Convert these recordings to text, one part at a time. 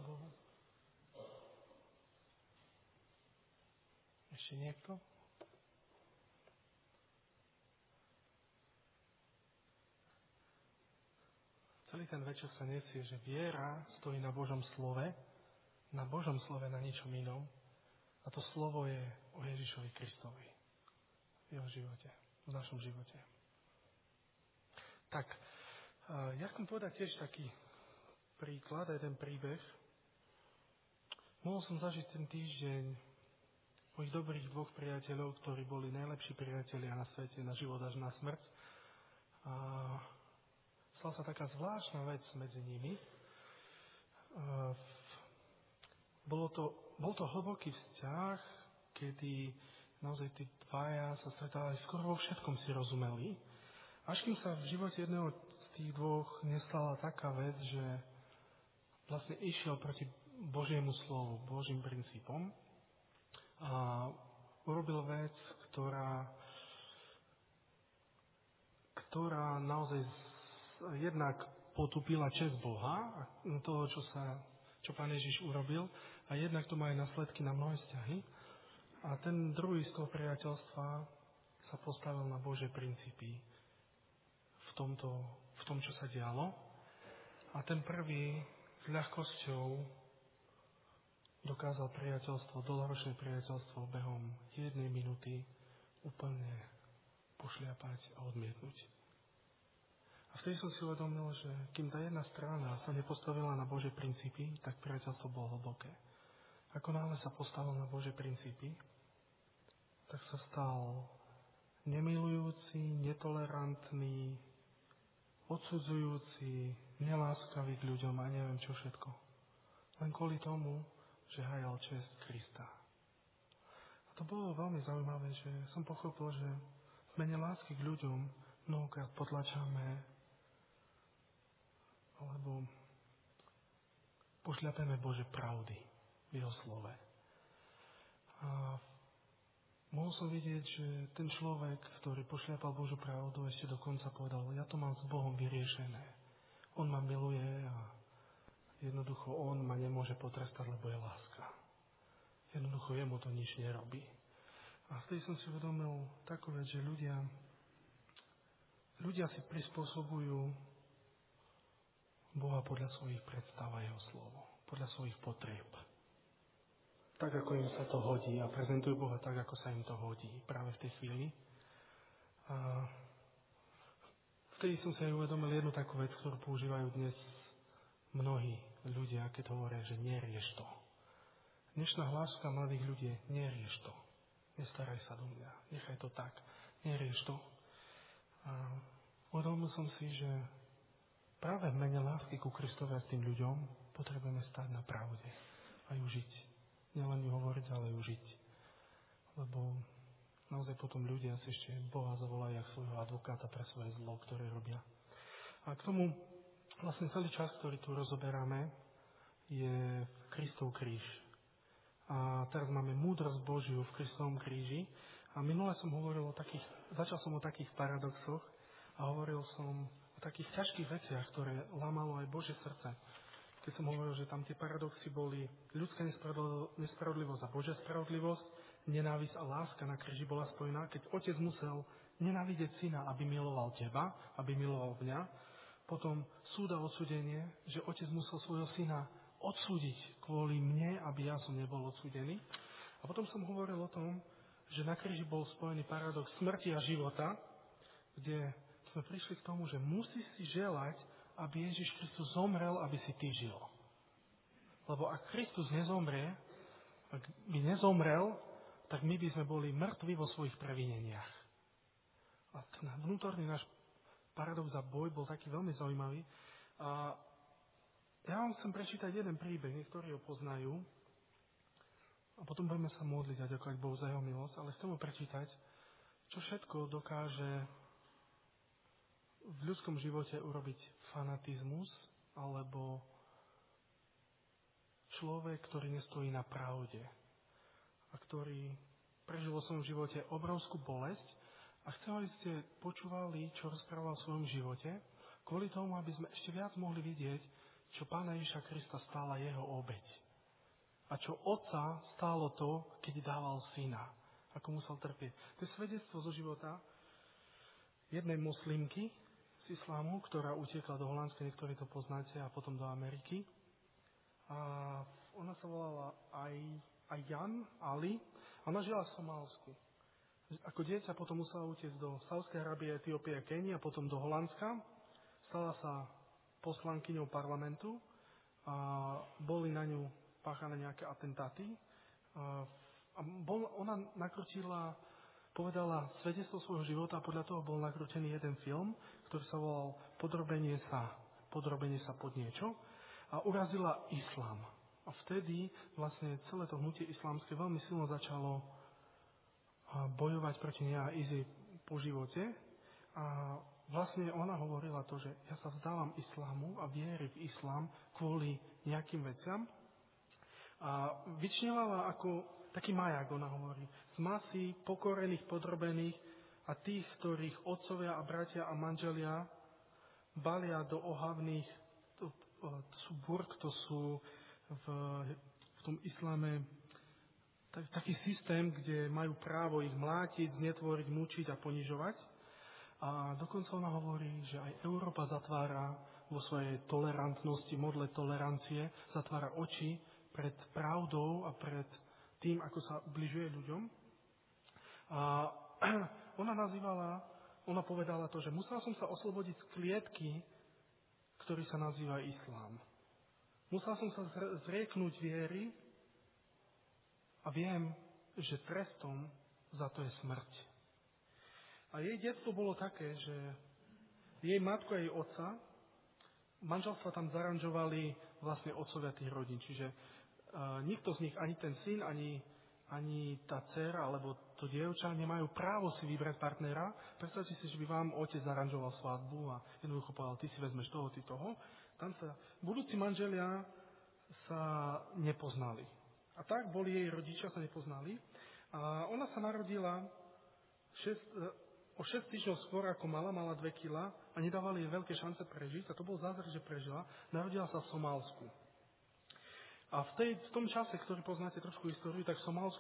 Alebo ešte niekto? Celý ten večer sa nesie, že viera stojí na Božom slove, na ničom inom. A to slovo je o Ježišovi Kristovi. V jeho živote, v našom živote. Tak, ja chcem povedať tiež taký príklad, jeden príbeh. Mohol som zažiť ten týždeň mojich dobrých dvoch priateľov, ktorí boli najlepší priatelia na svete, na život až na smrť. A stala sa taká zvláštna vec medzi nimi. Bol to hlboký vzťah, kedy naozaj tí dvaja sa stretávali, skoro vo všetkom si rozumeli. Až kým sa v živote jedného z tých dvoch nestala taká vec, že vlastne išiel proti Božiemu slovu, Božím princípom a urobil vec, ktorá naozaj jednak potupila česť Boha, toho, čo Pán Ježiš urobil, a jednak to má aj následky na mnohé vzťahy. A ten druhý z toho priateľstva sa postavil na Božie princípy v tom, čo sa dialo. A ten prvý s ľahkosťou dokázal dlhoročné priateľstvo behom 1 minúty úplne pošliapať a odmietnúť. A vtedy som si uvedomil, že kým tá jedna strana sa nepostavila na Božie princípy, tak priateľstvo bolo hlboké. Ako náhle sa postavil na Božie princípy, tak sa stal nemilujúci, netolerantný, odsudzujúci, neláskavý k ľuďom a neviem čo všetko. Len kvôli tomu, že hajal česť Krista. A to bolo veľmi zaujímavé, že som pochopil, že v mene lásky k ľuďom mnohokrát potlačame alebo pošľapeme Bože pravdy v jeho slove. A mohol som vidieť, že ten človek, ktorý pošľapal Božú pravdu, ešte dokonca povedal, ja to mám s Bohom vyriešené. On ma miluje a jednoducho on ma nemôže potrestať, lebo je láska. Jednoducho jemu to nič nerobí. A vtedy som si uvedomil takú vec, že ľudia si prispôsobujú Boha podľa svojich predstav a jeho slovo, podľa svojich potrieb. Tak, ako im sa to hodí a prezentujú Boha tak, ako sa im to hodí práve v tej chvíli. A vtedy som si aj uvedomil jednu takú vec, ktorú používajú dnes mnohí ľudia, keď hovoria, že nerieš to. Dnešná hláška mladých ľudí je nerieš to. Nestaraj sa do mňa, nechaj to tak, nerieš to. A uvedomil som si, že práve v mene lásky ku Kristovi a s tým ľuďom potrebujeme stáť na pravde a ju žiť. Nielen ju hovoriť, ale ju žiť. Lebo naozaj potom ľudia si ešte Boha zavolajú ako svojho advokáta pre svoje zlo, ktoré robia. A k tomu vlastne celý čas, ktorý tu rozoberáme, je Kristov kríž. A teraz máme múdrosť Božiu v Kristovom kríži. A minule som hovoril začal som o takých paradoxoch a hovoril som o takých ťažkých veciach, ktoré lámalo aj Božie srdce. Keď som hovoril, že tam tie paradoxy boli ľudská nespravodlivosť a Božia spravodlivosť, nenávisť a láska na kríži bola spojená, keď otec musel nenávidieť syna, aby miloval teba, aby miloval mňa. Potom súd a odsúdenie, že otec musel svojho syna odsúdiť kvôli mne, aby ja som nebol odsúdený. A potom som hovoril o tom, že na kríži bol spojený paradox smrti a života, kde sme prišli k tomu, že musíš si želať, aby Ježiš Kristus zomrel, aby si ty žil. Lebo ak Kristus nezomrie, ak by nezomrel, tak my by sme boli mŕtvi vo svojich previneniach. A ten vnútorný náš paradox a boj bol taký veľmi zaujímavý. A ja vám chcem prečítať jeden príbeh, niektorí ho poznajú. A potom budeme sa modliť a ďakovať Bohu za jeho milosť, ale chcem ho prečítať, čo všetko dokáže v ľudskom živote urobiť fanatizmus alebo človek, ktorý nestojí na pravde a ktorý prežil vo svojom živote obrovskú bolesť a chcem, aby ste počúvali, čo rozprával v svojom živote, kvôli tomu, aby sme ešte viac mohli vidieť, čo Pána Ježiša Krista stála jeho obeť. A čo Otca stálo to, keď dával syna. Ako musel trpieť. To je svedectvo zo života jednej moslimky z islámu, ktorá utiekla do Holandska, niektorí to poznáte, a potom do Ameriky. A ona sa volala Ayaan Ali. Ona žila v Somálsku. Ako dieťa potom musela utiecť do Saúdskej Arábie, Etiópie a Keni a potom do Holandska. Stala sa poslankyňou parlamentu a boli na ňu páchané nejaké atentáty. Ona povedala svedectvo svojho života a podľa toho bol nakrútený jeden film, ktorý sa volal Podrobenie sa pod niečo a urazila islám. A vtedy vlastne celé to hnutie islámske veľmi silno začalo bojovať proti nej a ísť po živote. A vlastne ona hovorila to, že ja sa vzdávam islámu a viery v islám kvôli nejakým veciam. A vyčnevala ako taký maják, ona hovorí, z masy pokorených, podrobených a tých, ktorých otcovia a bratia a manželia balia do ohavných, to sú burk, to sú v tom isláme taký systém, kde majú právo ich mlátiť, znetvoriť, mučiť a ponižovať. A dokonca ona hovorí, že aj Európa zatvára vo svojej tolerantnosti, modle tolerancie, zatvára oči pred pravdou a pred tým, ako sa bližuje ľuďom. A ona povedala to, že musela som sa oslobodiť z klietky, ktorý sa nazýva islám. Musela som sa zrieknúť viery a viem, že trestom za to je smrť. A jej detstvo bolo také, že jej matku a jej otca, manželstva tam zaranžovali vlastne otcovia tých rodín, čiže nikto z nich, ani ten syn, ani tá dcéra, alebo to dievča nemajú právo si vybrať partnera. Predstavte si, že by vám otec zaranžoval svadbu a jednoducho povedal, ty si vezmeš toho, ty toho. Tam sa budúci manželia sa nepoznali. A tak boli jej rodičia, sa nepoznali. A ona sa narodila o 6 týždňov skôr, ako mala 2 kila a nedávali jej veľké šance prežiť. A to bol zázrak, že prežila. Narodila sa v Somálsku. A v tom čase, ktorý poznáte trošku históriu, tak v Somálsku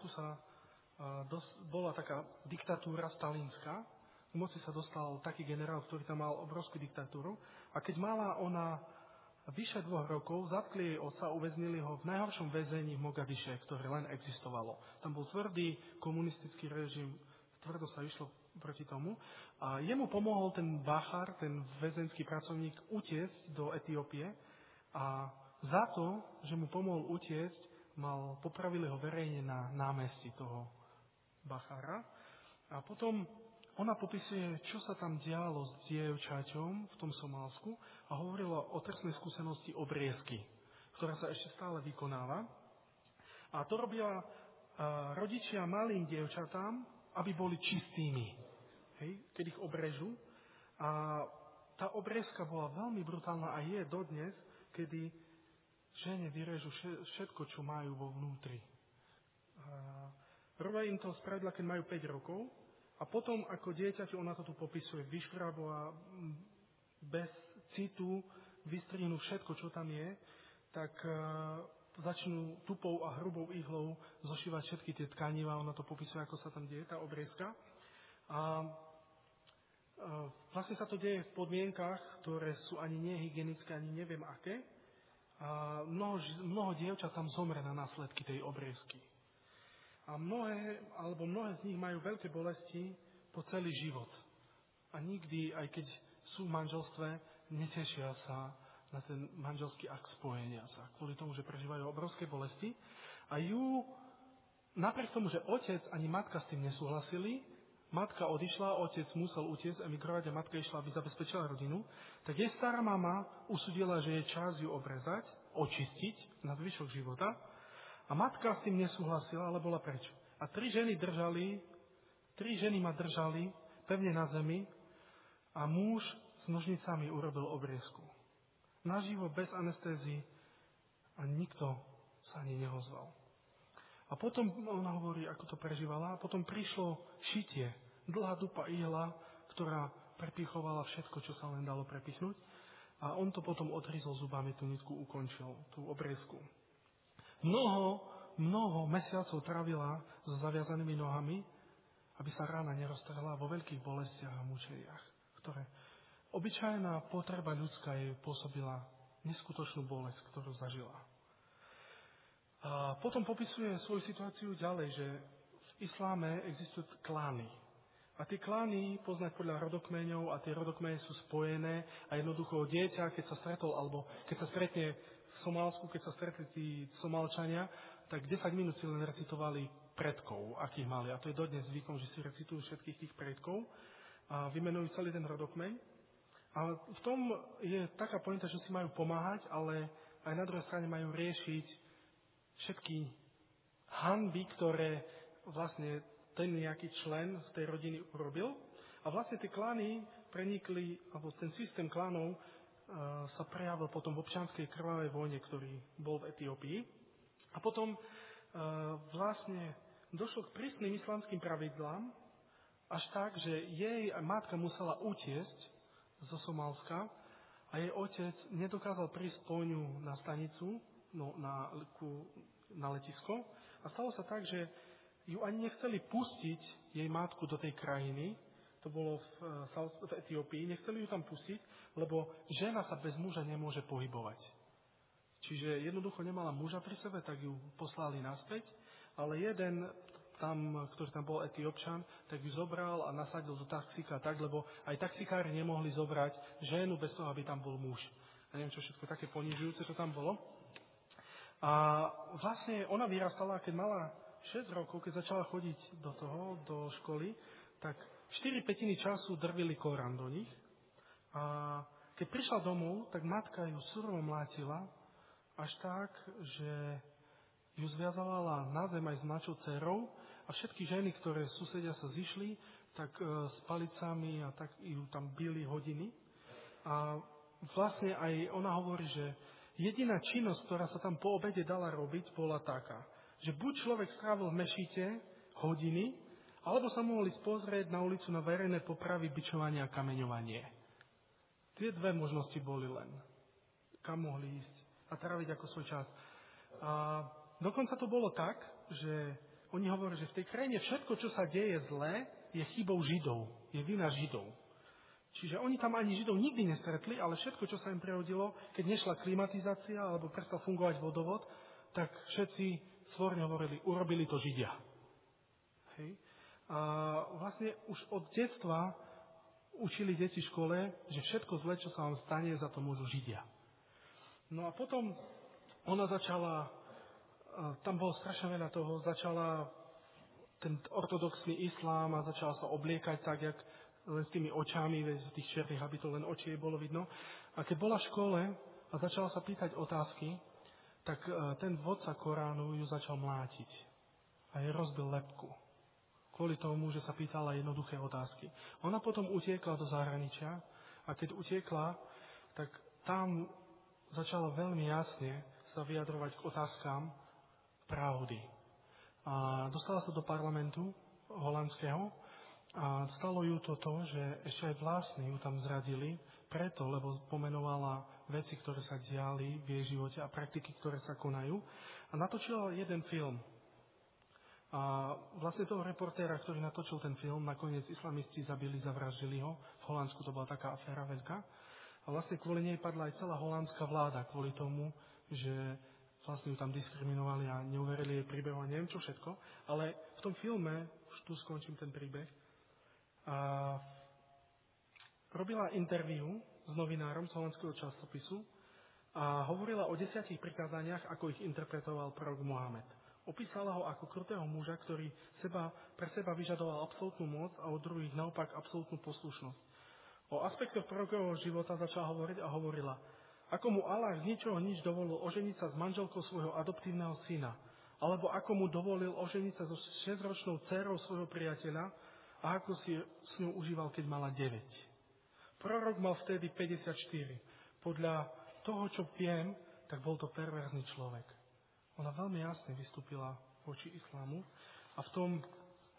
bola taká diktatúra stalínska. K moci sa dostal taký generál, ktorý tam mal obrovskú diktatúru. A keď mala ona vyše 2 rokov, zatkli jej otca a uväznili ho v najhoršom väzení v Mogadiše, ktoré len existovalo. Tam bol tvrdý komunistický režim, tvrdo sa išlo proti tomu. A jemu pomohol ten bachar, ten väzenský pracovník, utiecť do Etiópie a za to, že mu pomohol utiecť, popravili ho verejne na námestí toho bachára. A potom ona popisuje, čo sa tam dialo s dievčaťom v tom Somálsku a hovorila o trestnej skúsenosti obriezky, ktorá sa ešte stále vykonáva. A to robia rodičia malým dievčatám, aby boli čistými, keď ich obrežú. A tá obriezka bola veľmi brutálna a je dodnes, kedy žene vyrežú všetko, čo majú vo vnútri. Robia im to spravidla, keď majú 5 rokov a potom, ako dieťaťu, ona to tu popisuje, vyškrabo a bez citu vystrihnú všetko, čo tam je, tak začnú tupou a hrubou ihlou zošívať všetky tie tkanivá, ona to popisuje, ako sa tam deje, tá obriezka. A vlastne sa to deje v podmienkach, ktoré sú ani nehygienické, ani neviem aké. A mnoho dievčat tam zomre na následky tej obriezky. A mnohé z nich majú veľké bolesti po celý život. A nikdy, aj keď sú v manželstve, netešia sa na ten manželský akt spojenia sa. Kvôli tomu, že prežívajú obrovské bolesti. A napriek tomu, že otec ani matka s tým nesúhlasili, matka odišla, otec musel utiecť, emigrovať a matka išla, aby zabezpečila rodinu, tak jej stará mama usúdila, že je čas ju obrezať, očistiť na zvyšok života a matka s tým nesúhlasila, ale bola preč. A 3 ženy ma držali pevne na zemi a muž s nožnicami urobil obriezku. Naživo, bez anestézy a nikto sa ani neozval. A potom ona hovorí, ako to prežívala, a potom prišlo šitie, dlhá dupa ihla, ktorá prepichovala všetko, čo sa len dalo prepichnúť. A on to potom odhryzol zubami, tú nitku ukončil, tú obriezku. Mnoho mesiacov trávila so zaviazanými nohami, aby sa rána neroztrhla vo veľkých bolestiach a mučeniach, ktoré obyčajná potreba ľudská jej pôsobila neskutočnú bolesť, ktorú zažila. A potom popisuje svoju situáciu ďalej, že v isláme existujú klány. A tie klány poznať podľa rodokmeňov a tie rodokmene sú spojené a jednoducho dieťa, keď sa stretol, alebo keď sa stretne v Somálsku, keď sa stretli tí Somálčania, tak 10 minút si len recitovali predkov, akých mali. A to je dodnes zvykom, že si recitujú všetkých tých predkov a vymenujú celý ten rodokmeň. A v tom je taká pointa, že si majú pomáhať, ale aj na druhej strane majú riešiť všetky hanby, ktoré vlastne ten nejaký člen z tej rodiny urobil. A vlastne tie klány prenikli, alebo ten systém klánov sa prejavil potom v občianskej krvavej vojne, ktorý bol v Etiópii. A potom vlastne došlo k prísnym islamským pravidlám, až tak, že jej matka musela utiesť zo Somálska a jej otec nedokázal prísť po ňu na stanicu, na letisko. A stalo sa tak, že ju ani nechceli pustiť jej matku do tej krajiny, to bolo v Etiópii, nechceli ju tam pustiť, lebo žena sa bez muža nemôže pohybovať. Čiže jednoducho nemala muža pri sebe, tak ju poslali naspäť, ale jeden tam, ktorý tam bol Etiópčan, tak ju zobral a nasadil do taxíka tak, lebo aj taxikári nemohli zobrať ženu bez toho, aby tam bol muž. Ja neviem, čo všetko také ponižujúce, čo tam bolo. A vlastne ona vyrastala, keď mala 6 rokov, keď začala chodiť do školy, tak 4/5 času drvili Korán do nich. A keď prišla domov, tak matka ju surovo mlátila, až tak, že ju zviazovala na zem aj s mladšou dcerou a všetky ženy, ktoré susedia sa zišli, tak s palicami a tak ju tam bili hodiny. A vlastne aj ona hovorí, že jediná činnosť, ktorá sa tam po obede dala robiť, bola taká, že buď človek strávil v mešite hodiny, alebo sa mohli pozrieť na ulicu na verejné popravy, bičovanie a kameňovanie. Tie dve možnosti boli len. Kam mohli ísť a tráviť ako svoj čas. A dokonca to bolo tak, že oni hovorí, že v tej krajine všetko, čo sa deje zlé, je chybou Židov. Je vina Židov. Čiže oni tam ani Židov nikdy nestretli, ale všetko, čo sa im prehodilo, keď nešla klimatizácia alebo prestal fungovať vodovod, tak všetci svorne hovorili, urobili to Židia. Hej. A vlastne už od detstva učili deti v škole, že všetko zlé, čo sa vám stane, za to môžu Židia. No a potom ona začala, tam bolo strašne veľa toho, začala ten ortodoxný islám a začala sa obliekať tak, jak len s tými očami, z tých čiernych habitov, len oči jej bolo vidno. A keď bola v škole a začala sa pýtať otázky, tak ten vodca Koránu ju začal mlátiť a jej rozbil lebku. Kvôli tomu, že sa pýtala jednoduché otázky. Ona potom utiekla do zahraničia a keď utiekla, tak tam začala veľmi jasne sa vyjadrovať k otázkam pravdy. A dostala sa do parlamentu holandského a stalo ju to, že ešte aj vlastní ju tam zradili, preto, lebo pomenovala veci, ktoré sa diali v jej živote a praktiky, ktoré sa konajú. A natočila jeden film. A vlastne toho reportéra, ktorý natočil ten film, nakoniec islamisti zabili, zavraždili ho. V Holandsku to bola taká aféra veľká. A vlastne kvôli nej padla aj celá holandská vláda, kvôli tomu, že vlastne ju tam diskriminovali a neuverili jej príbehu a neviem čo všetko. Ale v tom filme, už tu skončím ten príbeh, a robila interview s novinárom z holandského časopisu a hovorila o 10 prikázaniach, ako ich interpretoval prorok Mohamed. Opísala ho ako krutého muža, ktorý pre seba vyžadoval absolútnu moc a od druhých naopak absolútnu poslušnosť. O aspektoch prorokového života začala hovoriť a hovorila, ako mu Allah z ničoho nič dovolil oženiť sa s manželkou svojho adoptívneho syna, alebo ako mu dovolil oženiť sa so 6-ročnou dcérou svojho priateľa a ako si s ňou užíval, keď mala 9. Prorok mal vtedy 54. Podľa toho, čo viem, tak bol to perverzný človek. Ona veľmi jasne vystúpila voči islámu a v tom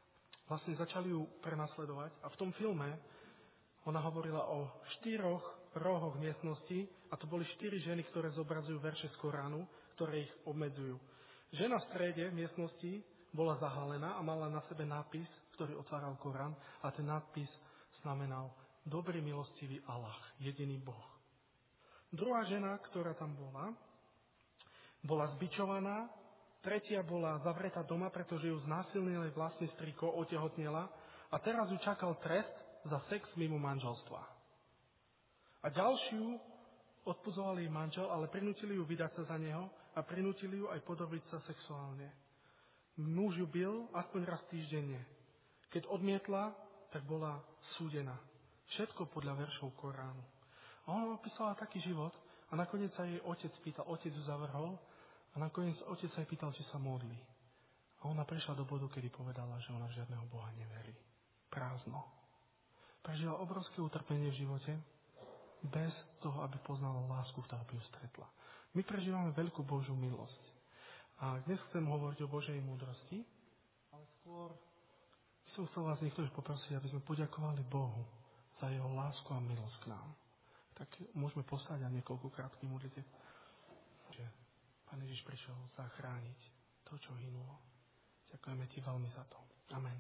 vlastne začali ju prenasledovať a v tom filme ona hovorila o 4 rohoch miestnosti a to boli 4 ženy, ktoré zobrazujú verše z Koránu, ktoré ich obmedzujú. Žena v strede miestnosti bola zahalená a mala na sebe nápis, ktorý otváral Korán a ten nápis znamenal Dobrý milostivý Allah, jediný Boh. Druhá žena, ktorá tam bola zbičovaná, tretia bola zavretá doma, pretože ju znásilnil jej vlastný strýko, otehotnela a teraz ju čakal trest za sex mimo manželstva. A ďalšiu odpudzoval jej manžel, ale prinútili ju vydať sa za neho a prinútili ju aj podobiť sa sexuálne. Muž ju bil aspoň raz týždenne. Keď odmietla, tak bola súdená. Všetko podľa veršov Koránu. A ona opísala taký život a nakoniec sa jej otec pýtal, otec ju zavrhol a nakoniec otec sa jej pýtal, či sa modlí. A ona prišla do bodu, kedy povedala, že ona v žiadneho Boha neverí. Prázdno. Prežila obrovské utrpenie v živote, bez toho, aby poznala lásku, v aby ju stretla. My prežívame veľkú Božiu milosť. A dnes chcem hovoriť o Božej múdrosti, ale skôr som chcel vás niektorých poprosiť, aby sme poďakovali Bohu za jeho lásku a milosť k nám. Tak môžeme poslať a niekoľko krátkych modlitieb. Že Pán Ježiš prišiel zachrániť to, čo hynulo. Ďakujeme ti veľmi za to. Amen.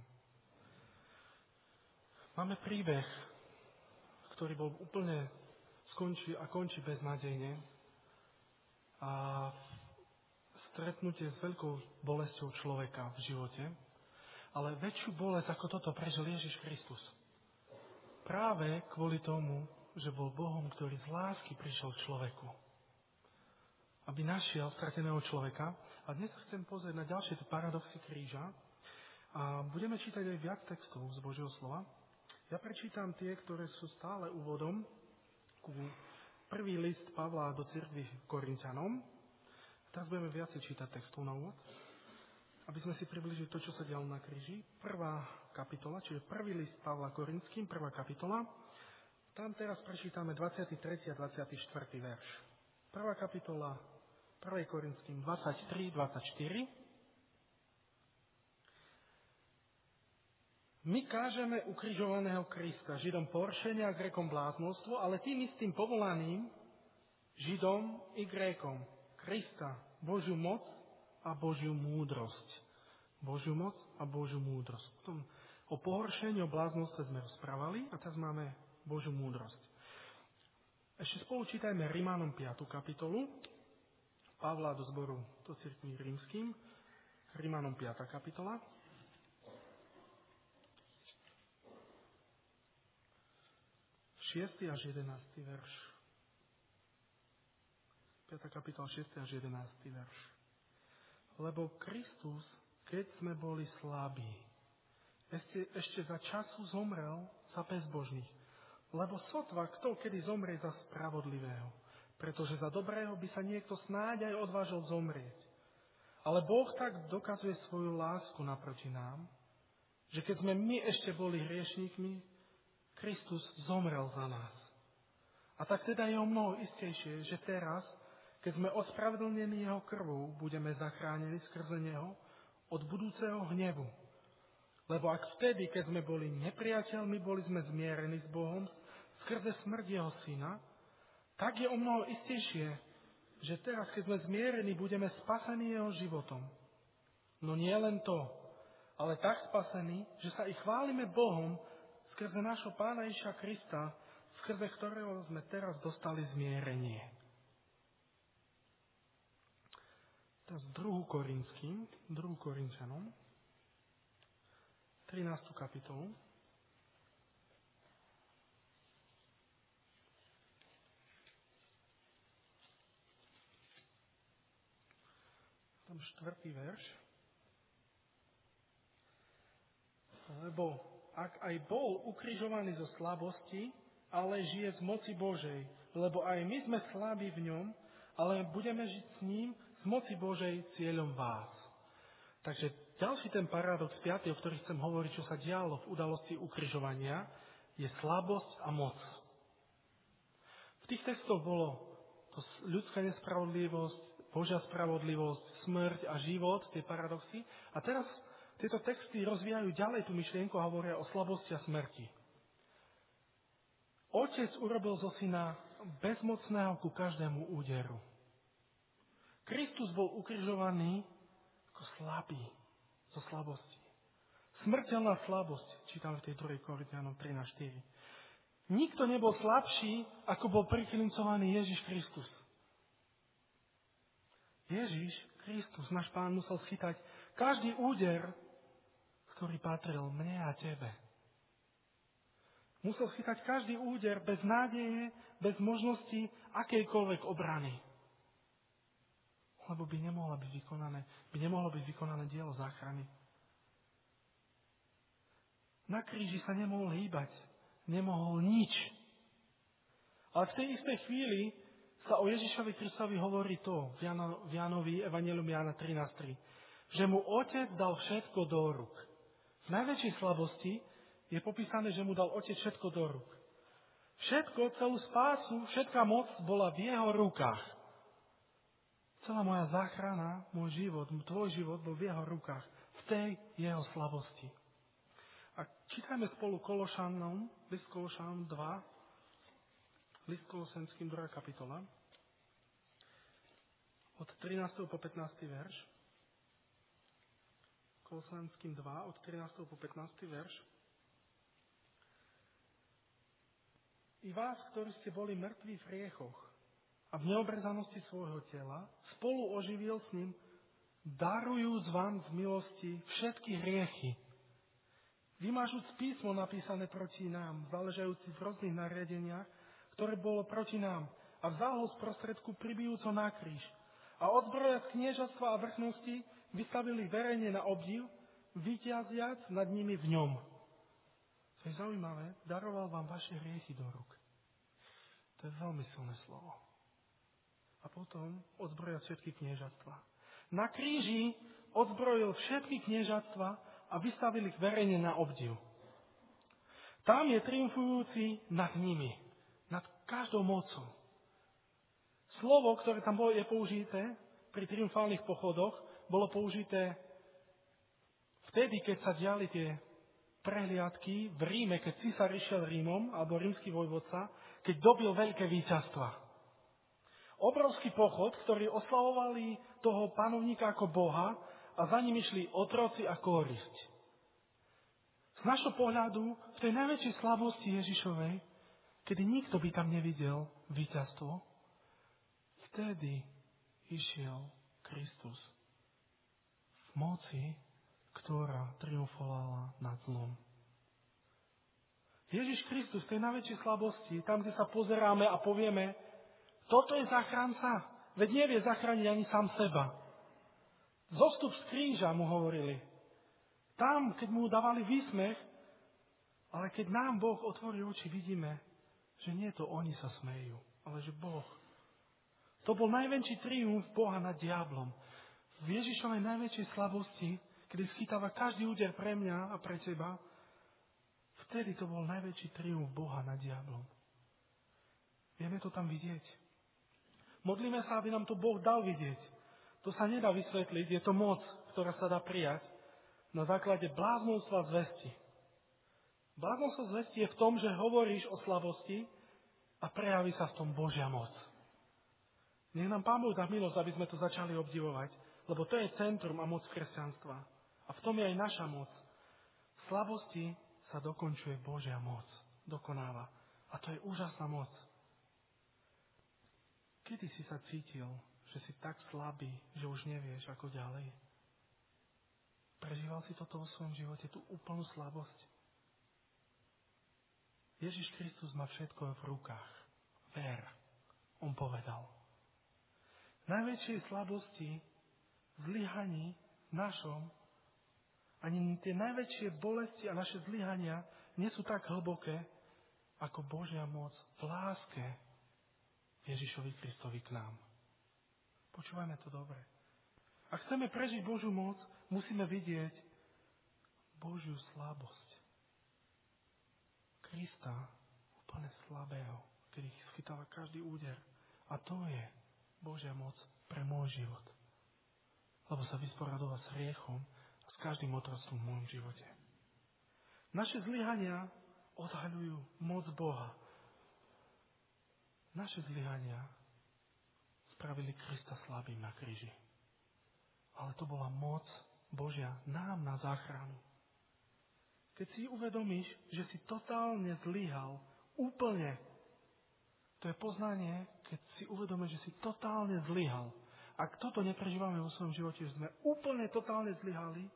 Máme príbeh, ktorý bol úplne končí beznádejne a stretnutie s veľkou bolesťou človeka v živote, ale väčšiu bolesť ako toto prežil Ježiš Kristus. Práve kvôli tomu, že bol Bohom, ktorý z lásky prišiel k človeku, aby našiel strateného človeka. A dnes sa chcem pozrieť na ďalšie paradoxy kríža a budeme čítať aj viac textov z Božieho slova. Ja prečítam tie, ktoré sú stále úvodom ku prvý list Pavla do cirkvi Korinťanom. Teraz budeme viacej čítať textov na úvod, aby sme si približili to, čo sa dialo na kríži. Prvá kapitola, čiže prvý list Pavla Korinským, prvá kapitola. Tam teraz prečítame 23. a 24. verš. Prvá kapitola, 1. Korinským 23, 24. My kážeme ukrižovaného Krista, Židom poršenie a Grékom bláznostvo, ale tým istým povolaným, Židom i Grékom, Krista, Božiu moc a Božiu múdrosť. Božiu moc a Božiu múdrosť. Potom o pohoršení, o bláznostve sme rozprávali a teraz máme Božiu múdrosť. Ešte spolu čítajme Rimánom 5. kapitolu, Pavla do zboru do cirkvi rímskym, Rimánom 5. kapitola. 6. až 11. verš. 5. kapitola, 6. až 11. verš. Lebo Kristus, keď sme boli slabí, ešte za času zomrel za bezbožných. Lebo sotva kto kedy zomrie za spravodlivého. Pretože za dobrého by sa niekto snáď aj odvážil zomrieť. Ale Boh tak dokazuje svoju lásku naproti nám, že keď sme my ešte boli hriešníkmi, Kristus zomrel za nás. A tak teda je o mnoho istejšie, že teraz, keď sme ospravedlnení jeho krvou, budeme zachránení skrze neho od budúceho hnevu. Lebo ak vtedy, keď sme boli nepriateľmi, boli sme zmierení s Bohom skrze smrť jeho syna, tak je o mnoho istejšie, že teraz, keď sme zmierení, budeme spasení jeho životom. No nie len to, ale tak spasení, že sa i chválime Bohom skrze nášho Pána Ježiša Krista, skrze ktorého sme teraz dostali zmierenie. Teraz 2. Korinčanom, 13. kapitolu. Tam 4. verš. Lebo ak aj bol ukrižovaný zo slabosti, ale žije z moci Božej, lebo aj my sme slabí v ňom, ale budeme žiť s ním z moci Božej cieľom vás. Takže ďalší ten paradox 5., o ktorý chcem hovoriť, čo sa dialo v udalosti ukrižovania, je slabosť a moc. V tých textoch bolo to ľudská nespravodlivosť, Božia spravodlivosť, smrť a život, tie paradoxy. A teraz tieto texty rozvíjajú ďalej tú myšlienku a hovoria o slabosti a smrti. Otec urobil zo syna bezmocného ku každému úderu. Kristus bol ukrižovaný ako slabý, zo slabosti. Smrteľná slabosť, čítame v tej 2. Korinťanom 13:4. Nikto nebol slabší, ako bol priklincovaný Ježiš Kristus. Ježiš Kristus, náš Pán, musel schytať každý úder, ktorý patril mne a tebe. Musel schytať každý úder bez nádeje, bez možnosti akejkoľvek obrany. Lebo by nemohlo byť vykonané dielo záchrany. Na kríži sa nemohol hýbať, nemohol nič. Ale v tej istej chvíli sa o Ježišovi Kristovi hovorí to v Jánovi, Evangelium Jána 13:3, že mu Otec dal všetko do rúk. V najväčšej slabosti je popísané, že mu dal Otec všetko do rúk. Všetko, celú spásu, všetká moc bola v jeho rukách. Celá moja záchrana, môj život, tvoj život bol v jeho rukách, v tej jeho slabosti. A čítajme spolu Kološanom, list Kološanom 2, list Kolosenským 2. kapitola, od 13. po 15. verš. Kolosenským 2, od 13. po 15. verš. I vás, ktorí ste boli mŕtvi v hriechoch a v neobrezanosti svojho tela, spolu oživil s ním, darujúc vám v milosti všetky hriechy. Vymažúc písmo napísané proti nám, záležajúci v rôznych nariadeniach, ktoré bolo proti nám, a vzal ho z prostredku pribijúco na kríž. A odzbroja z kniežatstva a vrchnosti vystavili verejne na obdiv, vyťaziac nad nimi v ňom. To je zaujímavé, daroval vám vaše hriechy do rúk. To je veľmi silné slovo. A potom odzbrojil všetky kniežatstva. Na kríži odzbrojil všetky kniežatstva a vystavil ich verejne na obdiv. Tam je triumfujúci nad nimi, nad každou mocou. Slovo, ktoré tam je použité pri triumfálnych pochodoch, bolo použité vtedy, keď sa diali tie prehliadky v Ríme, keď císar išiel Rímom, alebo rímsky vojvodca, keď dobil veľké víťazstva. Obrovský pochod, ktorý oslavovali toho panovníka ako Boha a za ním išli otroci a kórisť. Z našho pohľadu, v tej najväčšej slabosti Ježišovej, kedy nikto by tam nevidel víťazstvo, vtedy išiel Kristus v moci, ktorá triumfovala nad zlom. Ježiš Kristus v tej najväčšej slabosti, tam, kde sa pozeráme a povieme, toto je záchranca, veď nevie zachrániť ani sám seba. Zostup z kríža mu hovorili. Tam, keď mu dávali výsmech, ale keď nám Boh otvorí oči, vidíme, že nie to oni sa smejú, ale že Boh. To bol najväčší triumf Boha nad diablom. V Ježišovej najväčšej slabosti, kedy schytáva každý úder pre mňa a pre teba, vtedy to bol najväčší triumf Boha nad diablom. Vieme to tam vidieť. Modlíme sa, aby nám to Boh dal vidieť. To sa nedá vysvetliť, je to moc, ktorá sa dá prijať na základe bláznovstva zvesti. Bláznovstvo zvesti je v tom, že hovoríš o slabosti a prejaví sa v tom Božia moc. Nech nám Pán Boh dá milosť, aby sme to začali obdivovať, lebo to je centrum a moc kresťanstva. A v tom je aj naša moc. V slabosti sa dokončuje Božia moc. Dokonáva. A to je úžasná moc. Kedy si sa cítil, že si tak slabý, že už nevieš, ako ďalej? Prežíval si toto vo svojom živote, tú úplnú slabosť? Ježiš Kristus má všetko v rukách. Ver. On povedal. Najväčšej slabosti, zlyhaní našom, ani tie najväčšie bolesti a naše zlyhania nie sú tak hlboké, ako Božia moc v láske Ježišovi Kristovi k nám. Počúvajme to dobre. Ak chceme prežiť Božiu moc, musíme vidieť Božiu slabosť. Krista, úplne slabého, ktorý schytáva každý úder. A to je Božia moc pre môj život. Lebo sa vysporadovať s hriechom a s každým otroctvom v môjom živote. Naše zlyhania odhaľujú moc Boha. Naše zlyhania spravili Krista slabým na kríži. Ale to bola moc Božia nám na záchranu. Keď si uvedomíš, že si totálne zlyhal, úplne, to je poznanie, keď si uvedomíš, že si totálne zlyhal. Ak toto neprežívame vo svojom živote, že sme úplne totálne zlyhali,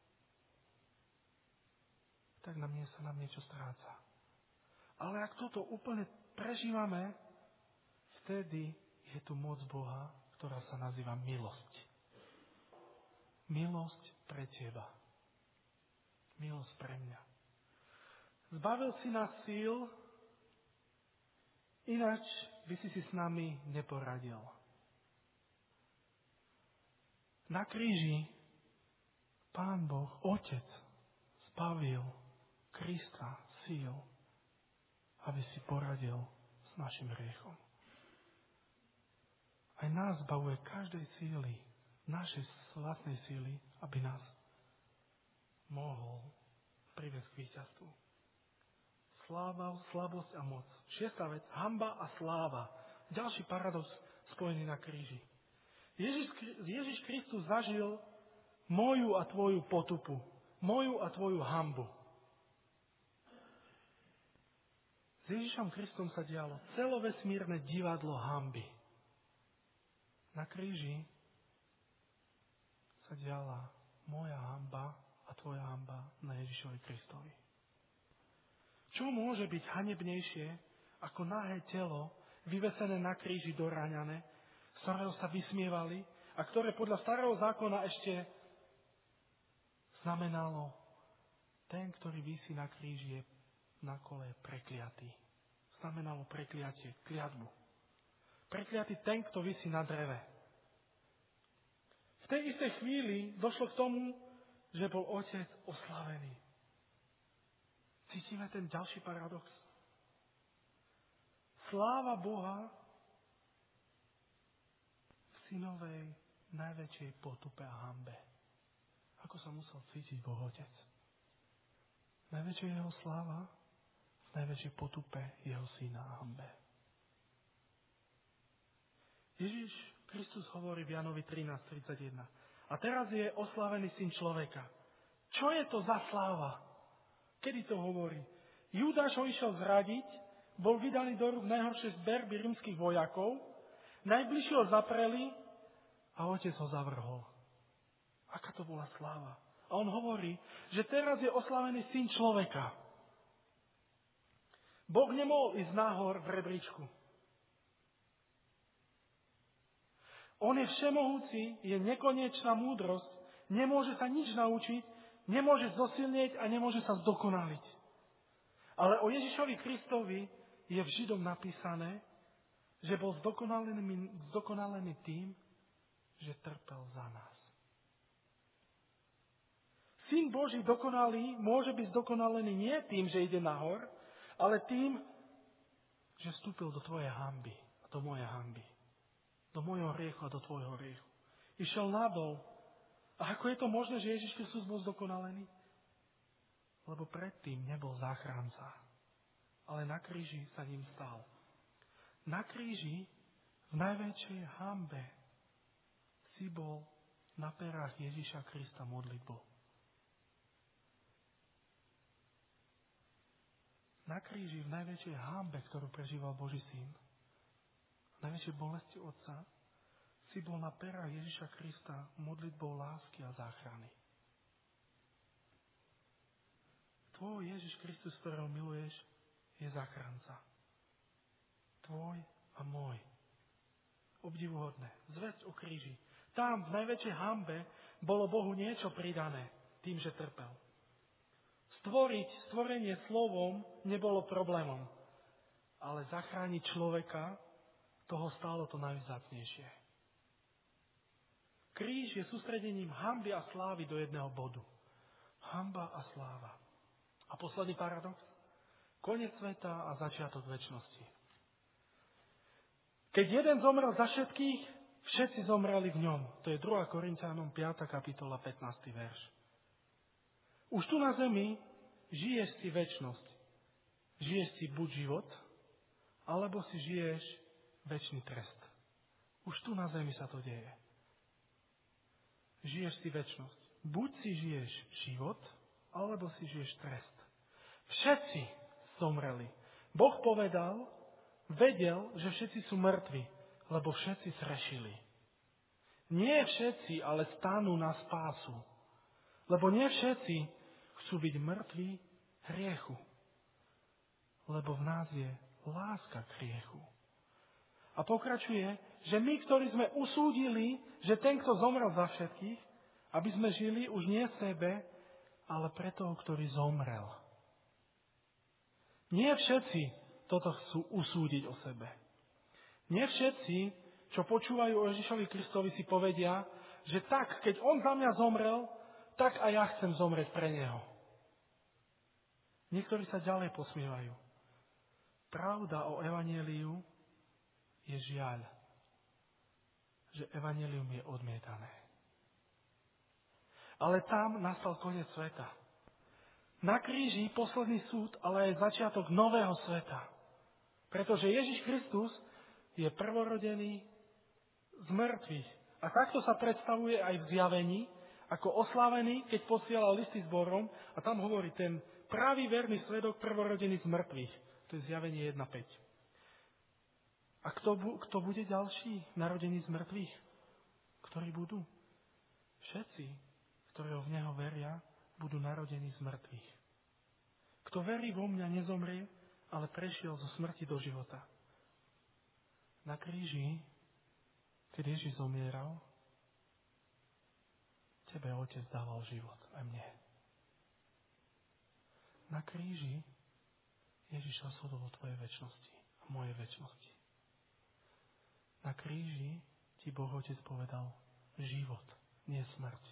tak sa nám niečo stráca. Ale ak toto úplne prežívame, vtedy je tu moc Boha, ktorá sa nazýva milosť. Milosť pre teba. Milosť pre mňa. Zbavil si nás síl, ináč by si s nami neporadil. Na kríži Pán Boh, Otec, zbavil Krista síl, aby si poradil s našim hriechom. Aj nás zbavuje každej síly, našej vlastnej síly, aby nás mohol priviesť k víťazstvu. Slabosť a moc. 6. vec, hanba a sláva. Ďalší paradox spojený na kríži. Ježiš Kristus zažil moju a tvoju potupu, moju a tvoju hanbu. S Ježišom Kristom sa dialo celovesmírne divadlo hanby. Na kríži sa diala moja hanba a tvoja hanba na Ježišovi Kristovi. Čo môže byť hanebnejšie ako nahé telo, vyvesené na kríži doráňané, z ktorého sa vysmievali a ktoré podľa starého zákona ešte znamenalo, ten, ktorý visí na kríži, je na kole prekliatý. Znamenalo prekliatie, kliatbu. Prekliatý ten, kto visí na dreve. V tej istej chvíli došlo k tomu, že bol Otec oslavený. Cítime ten ďalší paradox. Sláva Boha v synovej najväčšej potupe a hanbe. Ako sa musel cítiť Boh Otec. Najväčšia jeho sláva v najväčšej potupe jeho syna a hanbe. Ježiš Kristus hovorí v Jánovi 13:31. A teraz je oslávený syn človeka. Čo je to za sláva? Kedy to hovorí? Judáš ho išiel zradiť, bol vydaný do rúk najhoršej zberby rímskych vojakov, najbližšie ho zapreli a Otec ho zavrhol. Aká to bola sláva? A on hovorí, že teraz je oslávený syn človeka. Boh nemohol ísť nahor v rebríčku. On je všemohúci, je nekonečná múdrosť, nemôže sa nič naučiť, nemôže zosilnieť a nemôže sa zdokonaliť. Ale o Ježišovi Kristovi je v Židom napísané, že bol zdokonalený tým, že trpel za nás. Syn Boží dokonalý môže byť zdokonalený nie tým, že ide nahor, ale tým, že vstúpil do tvojej hanby a do mojej hanby. Do môjho hriechu a do tvojho hriechu. Išiel nadol. A ako je to možné, že Ježiš Kristus bol zdokonalený? Lebo predtým nebol záchranca. Ale na kríži sa ním stal. Na kríži v najväčšej hanbe si bol na perách Ježiša Krista modlitbou. Na kríži v najväčšej hanbe, ktorú prežíval Boží syn, najväčšej bolesti Otca, si bol na perách Ježiša Krista modlitbou lásky a záchrany. Tvoj Ježiš Kristus, ktorého miluješ, je záchranca. Tvoj a môj. Obdivuhodné. Zvesť o kríži. Tam v najväčšej hanbe bolo Bohu niečo pridané tým, že trpel. Stvorenie slovom nebolo problémom. Ale zachrániť človeka, toho stálo to najvzácnejšie. Kríž je sústredením hanby a slávy do jedného bodu. Hanba a sláva. A posledný paradox? Koniec sveta a začiatok večnosti. Keď jeden zomrel za všetkých, všetci zomreli v ňom. To je 2. Korinťanom 5. kapitola 15. verš. Už tu na zemi žiješ si večnosť. Žiješ si buď život, alebo si žiješ večný trest. Už tu na zemi sa to deje. Žiješ si večnosť. Buď si žiješ život, alebo si žiješ trest. Všetci zomreli. Boh povedal, vedel, že všetci sú mŕtvi, lebo všetci zhrešili. Nie všetci, ale stanú na spásu. Lebo nie všetci chcú byť mŕtvi hriechu. Lebo v nás je láska k hriechu. A pokračuje, že my, ktorí sme usúdili, že ten, kto zomrel za všetkých, aby sme žili už nie sebe, ale pre toho, ktorý zomrel. Nie všetci toto chcú usúdiť o sebe. Nie všetci, čo počúvajú o Ježišovi Kristovi, si povedia, že tak, keď on za mňa zomrel, tak aj ja chcem zomrieť pre neho. Niektorí sa ďalej posmievajú. Pravda o evanjeliu je žiaľ, že evanjelium je odmietané. Ale tam nastal koniec sveta. Na kríži posledný súd, ale aj začiatok nového sveta. Pretože Ježiš Kristus je prvorodený z mŕtvych. A takto sa predstavuje aj v zjavení, ako oslávený, keď posielal listy zborom, a tam hovorí ten pravý verný svedok prvorodený z mŕtvych. To je zjavenie 1.5. A kto bude ďalší narodený z mŕtvych? Ktorí budú? Všetci, ktorí v Neho veria, budú narodení z mŕtvych. Kto verí vo mňa, nezomrie, ale prešiel zo smrti do života. Na kríži, keď Ježiš zomieral, tebe Otec dával život, aj mne. Na kríži Ježiš rozhodol o tvojej večnosti a mojej večnosti. Na kríži ti Boh Otec povedal život, nie smrť.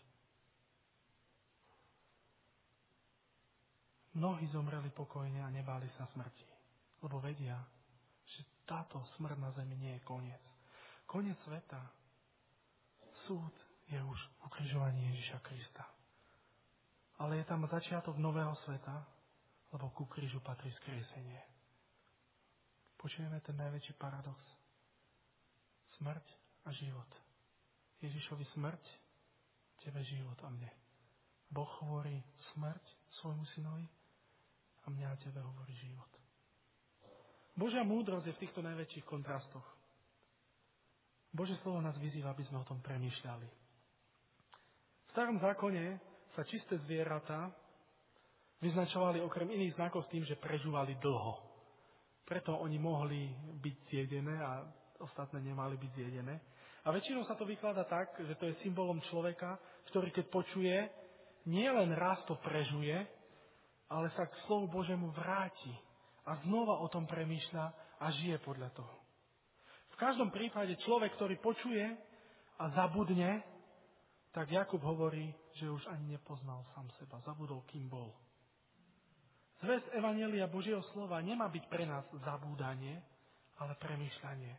Mnohí zomreli pokojne a nebáli sa smrti, lebo vedia, že táto smrť na zemi nie je koniec. Koniec sveta, súd je už ukrižovanie Ježiša Krista. Ale je tam začiatok nového sveta, lebo ku krížu patrí skriesenie. Počujeme ten najväčší paradox. Smrť a život. Ježišovi smrť, tebe život a mne. Boh hovorí smrť svojmu synovi a mňa a tebe hovorí život. Božia múdrosť je v týchto najväčších kontrastoch. Božie slovo nás vyzýva, aby sme o tom premýšľali. V starom zákone sa čisté zvieratá vyznačovali okrem iných znakov s tým, že prežívali dlho. Preto oni mohli byť zjedené a ostatné nemali byť zjedené. A väčšinou sa to vykladá tak, že to je symbolom človeka, ktorý keď počuje, nie len raz to prežuje, ale sa k slovu Božiemu vráti a znova o tom premýšľa a žije podľa toho. V každom prípade človek, ktorý počuje a zabudne, tak Jakub hovorí, že už ani nepoznal sám seba, zabudol, kým bol. Zvesť evanjelia Božieho slova nemá byť pre nás zabúdanie, ale premýšľanie.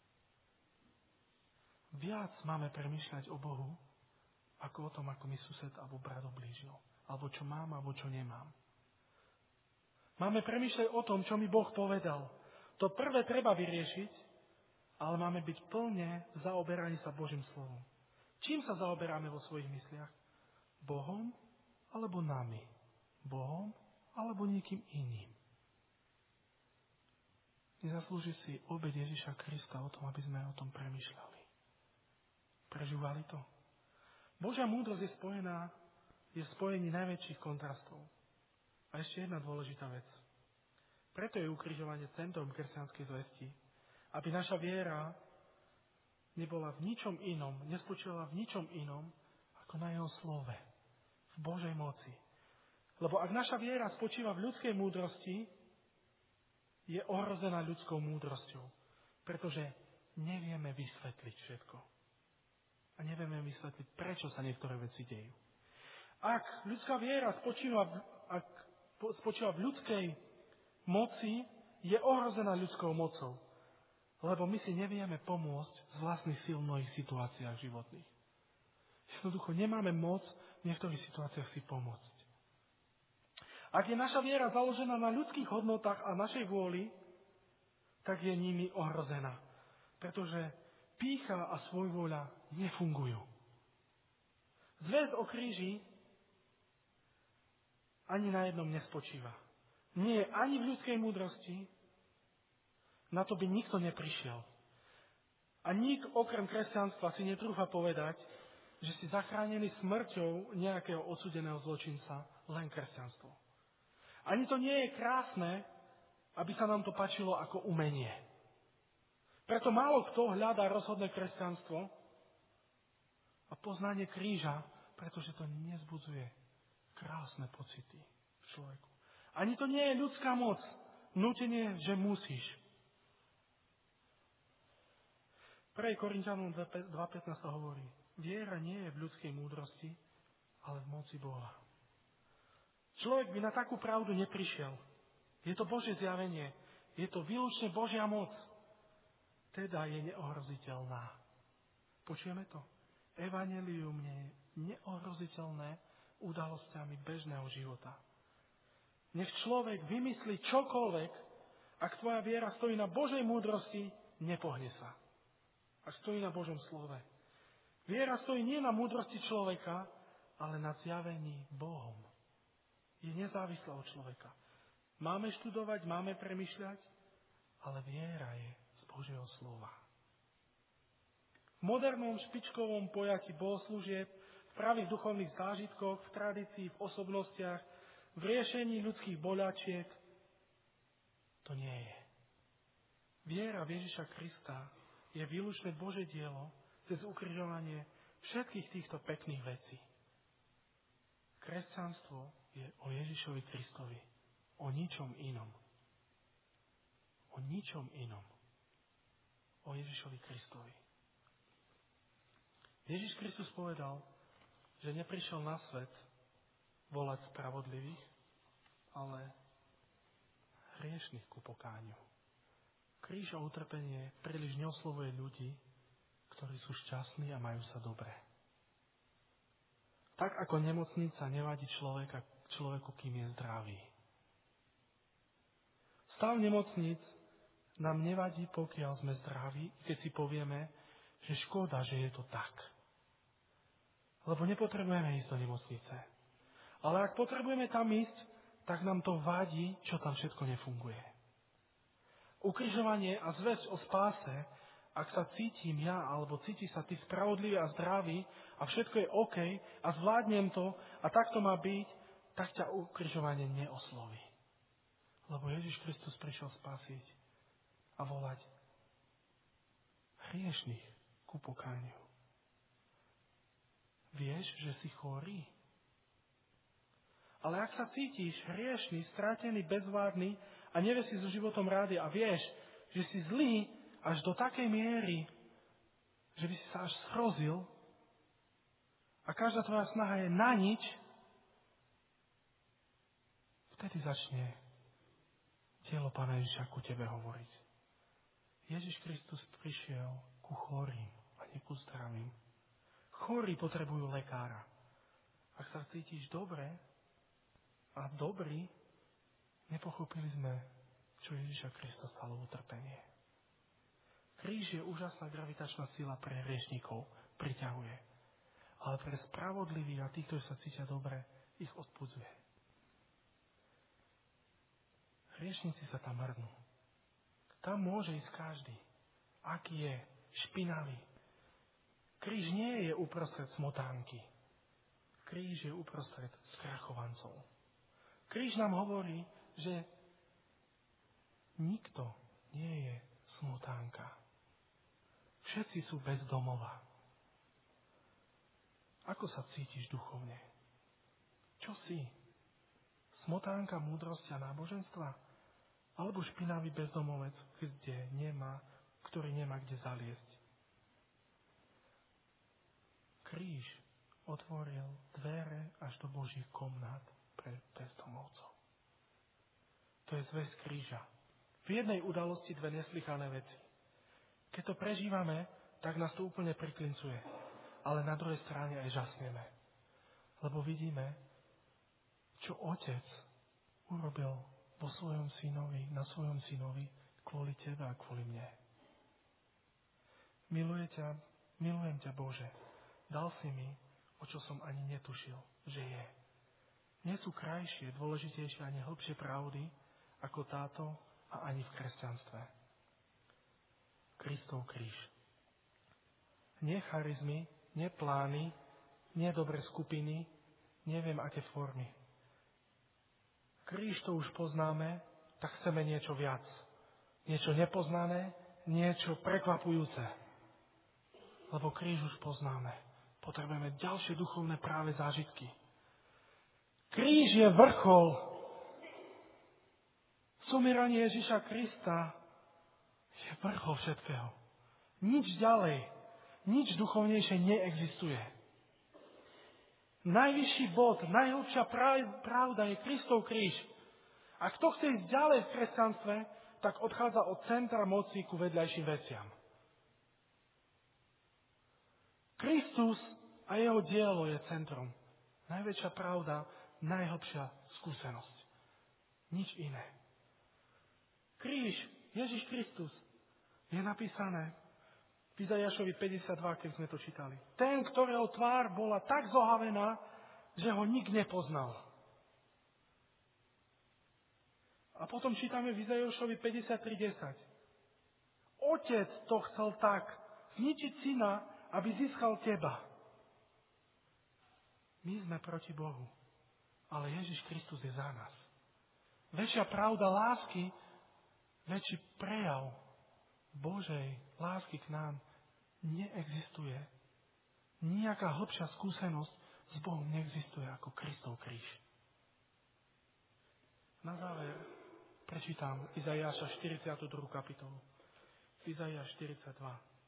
Viac máme premýšľať o Bohu, ako o tom, ako mi sused alebo brat oblížil. Alebo čo mám, alebo čo nemám. Máme premýšľať o tom, čo mi Boh povedal. To prvé treba vyriešiť, ale máme byť plne zaoberaní sa Božím slovom. Čím sa zaoberáme vo svojich mysliach? Bohom alebo nami? Bohom alebo niekým iným? Nezaslúži si obeť Ježiša Krista o tom, aby sme o tom premýšľali. Prežívali to? Božia múdrosť je v spojení najväčších kontrastov. A ešte jedna dôležitá vec. Preto je ukrižovanie centrom kresťanskej zvesti, aby naša viera nebola v ničom inom, nespočívala v ničom inom, ako na jeho slove, v Božej moci. Lebo ak naša viera spočíva v ľudskej múdrosti, je ohrozená ľudskou múdrosťou, pretože nevieme vysvetliť všetko. A nevieme vysvetliť, prečo sa niektoré veci dejú. Ak ľudská viera spočíva v ľudskej moci, je ohrozená ľudskou mocou. Lebo my si nevieme pomôcť z vlastných síl v mnohých situáciách životných. Jednoducho nemáme moc v niektorých situáciách si pomôcť. Ak je naša viera založená na ľudských hodnotách a našej vôli, tak je nimi ohrozená. Pretože pýcha a svojvôľa nefungujú. Zvesť o kríži ani na jednom nespočíva. Nie ani v ľudskej múdrosti, na to by nikto neprišiel. A nik okrem kresťanstva si netrúfa povedať, že si zachránený smrťou nejakého odsúdeného zločinca len kresťanstvo. Ani to nie je krásne, aby sa nám to páčilo ako umenie. Preto málo kto hľadá rozhodné kresťanstvo a poznanie kríža, pretože to nezbudzuje krásne pocity v človeku. Ani to nie je ľudská moc, nútenie, že musíš. 1. Korinťanom 2.15 hovorí, viera nie je v ľudskej múdrosti, ale v moci Boha. Človek by na takú pravdu neprišiel. Je to Božie zjavenie. Je to výlučne Božia moc. Teda je neohroziteľná. Počujeme to? Evanjelium je neohroziteľné udalosťami bežného života. Nech človek vymyslí čokoľvek, ak tvoja viera stojí na Božej múdrosti, nepohne sa. Ak stojí na Božom slove. Viera stojí nie na múdrosti človeka, ale na zjavení Bohom. Je nezávislá od človeka. Máme študovať, máme premýšľať, ale viera je z Božieho slova. V modernom špičkovom pojatí bohoslúžieb, v pravých duchovných zážitkoch, v tradícii, v osobnostiach, v riešení ľudských boľačiek, to nie je. Viera v Ježiša Krista je výlučné Božie dielo cez ukrižovanie všetkých týchto pekných vecí. Kresťanstvo je o Ježišovi Kristovi. O ničom inom. O ničom inom. O Ježišovi Kristovi. Ježiš Kristus povedal, že neprišiel na svet volať spravodlivých, ale hriešnych ku pokániu. Kríž a utrpenie príliš neoslovuje ľudí, ktorí sú šťastní a majú sa dobre. Tak ako nemocnica nevadí človeku, kým je zdravý. Stav nemocnic nám nevadí, pokiaľ sme zdraví, keď si povieme, že škoda, že je to tak. Lebo nepotrebujeme ísť do nemocnice. Ale ak potrebujeme tam ísť, tak nám to vadí, čo tam všetko nefunguje. Ukrižovanie a zvesť o spáse, ak sa cítim ja, alebo cíti sa ty spravodlivý a zdravý a všetko je OK a zvládnem to a tak to má byť, tak ťa ukrižovanie neosloví. Lebo Ježiš Kristus prišiel spasiť a volať hriešných ku pokániu. Vieš, že si chorý? Ale ak sa cítiš hriešný, stratený, bezvládny a nevieš si so životom rády a vieš, že si zlý až do takej miery, že by si sa až schrozil a každá tvoja snaha je na nič, vtedy začne telo Pána Ježiša ku tebe hovoriť. Ježiš Kristus prišiel ku chorým a nie ku zdravým. Chorí potrebujú lekára. Ak sa cítiš dobre a dobrý, nepochopili sme, čo Ježiša Krista stalo utrpenie. Kríž je úžasná gravitačná sila pre hriešnikov, priťahuje. Ale pre spravodlivých a tých, ktorí sa cítia dobre, ich odpudzuje. Hriešnici sa tam mrdnú. Tam môže ísť každý, aký je, špinavý. Kríž nie je uprostred smotánky. Kríž je uprostred skrachovancov. Kríž nám hovorí, že nikto nie je smotánka. Všetci sú bez domova. Ako sa cítiš duchovne? Čo si? Smotánka múdrosti a náboženstva? Alebo špinavý bezdomovec, ktorý nemá kde zaliesť? Kríž otvoril dvere až do Božích komnát pre bezdomovcov. To je zvesť kríža. V jednej udalosti dve neslychané veci. Keď to prežívame, tak nás to úplne priklincuje. Ale na druhej strane aj žasneme. Lebo vidíme, čo Otec urobil na svojom synovi kvôli tebe a kvôli mne. Milujem ťa, Bože. Dal si mi, o čo som ani netušil, že je. Nie sú krajšie, dôležitejšie ani hlbšie pravdy ako táto a ani v kresťanstve. Kristov kríž. Nie charizmy, nie plány, nie dobré skupiny, neviem aké formy. Kríž to už poznáme, tak chceme niečo viac. Niečo nepoznané, niečo prekvapujúce. Lebo kríž už poznáme. Potrebujeme ďalšie duchovné práve zážitky. Kríž je vrchol. Zomieranie Ježiša Krista je vrchol všetkého. Nič ďalej, nič duchovnejšie neexistuje. Najvyšší bod, najhlbšia pravda je Kristov kríž. A kto chce ísť ďalej v kresťanstve, tak odchádza od centra moci ku vedľajším veciam. Kristus a jeho dielo je centrum. Najväčšia pravda, najhlbšia skúsenosť. Nič iné. Kríž, Ježiš Kristus, je napísané v Izaiášovi 52, keď sme to čítali. Ten, ktorého tvár bola tak zohavená, že ho nik nepoznal. A potom čítame v Izaiášovi 53:10. Otec to chcel tak, zničiť syna, aby získal teba. My sme proti Bohu, ale Ježiš Kristus je za nás. Väčšia pravda lásky, väčší prejav Božej lásky k nám neexistuje. Nijaká hlbšia skúsenosť s Bohom neexistuje ako Kristov kríž. Na záver prečítam Izaiáša 42. kapitolu. Izaiáš 42.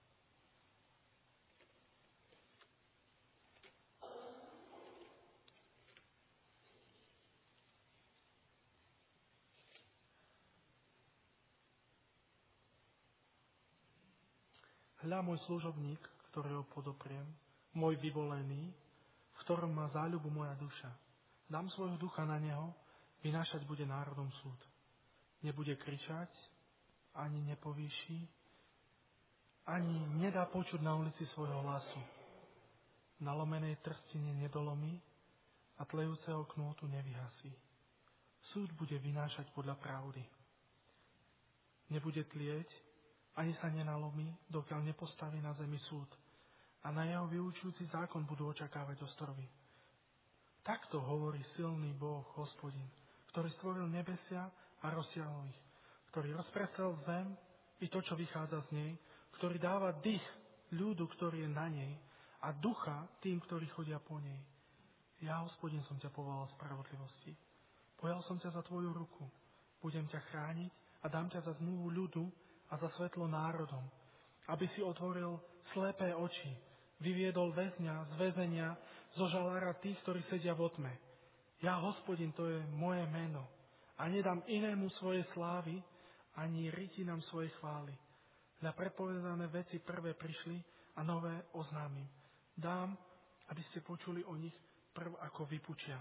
Hľa môj služobník, ktorého podopriem, môj vyvolený, v ktorom má záľubu moja duša. Dám svojho ducha na neho, vynášať bude národom súd. Nebude kričať, ani nepovýši, ani nedá počuť na ulici svojho hlasu. Na lomenej trstine nedolomí a tlejúceho knôtu nevyhasí. Súd bude vynášať podľa pravdy. Nebude tlieť, ani sa nenalomí, dokiaľ nepostaví na zemi súd. A na jeho vyučujúci zákon budú očakávať ostrovy. Takto hovorí silný Boh, Hospodin, ktorý stvoril nebesia a rozsiahol ich, ktorý rozprestrel zem i to, čo vychádza z nej, ktorý dáva dých ľudu, ktorý je na nej, a ducha tým, ktorí chodia po nej. Ja, Hospodin, som ťa povolal spravodlivosti. Pojal som ťa za tvoju ruku. Budem ťa chrániť a dám ťa za zmluvu ľudu a za svetlo národom, aby si otvoril slepé oči, vyviedol väzňa z väzenia, zo žalára tých, ktorí sedia v otme. Ja, Hospodin, to je moje meno a nedám inému svoje slávy, ani rytinám svojej chvály. Na predpovedané veci prvé prišli a nové oznámim. Dám, aby ste počuli o nich prv ako vypučia.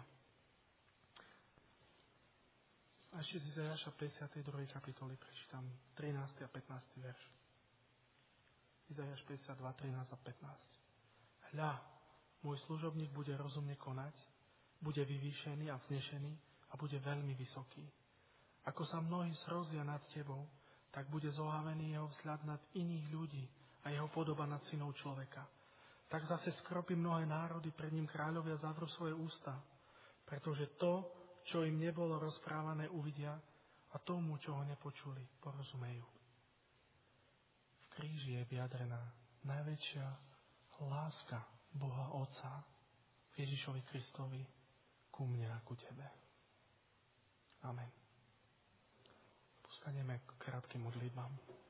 A ešte z Izaiáša 52. kapitoly prečítam 13. a 15. verš. Izaiáš 52, 13 a 15. Hľa, môj služobník bude rozumne konať, bude vyvýšený a vznešený a bude veľmi vysoký. Ako sa mnohí srozia nad tebou, tak bude zohavený jeho vzhľad nad iných ľudí a jeho podoba nad synou človeka. Tak zase skropí mnohé národy, pred ním kráľovia zavrú svoje ústa, pretože to, čo im nebolo rozprávané, uvidia a tomu, čo ho nepočuli, porozumejú. V kríži je vyjadrená najväčšia láska Boha Otca v Ježišovi Kristovi ku mne a ku tebe. Amen. Postaneme k krátkym modlitbám.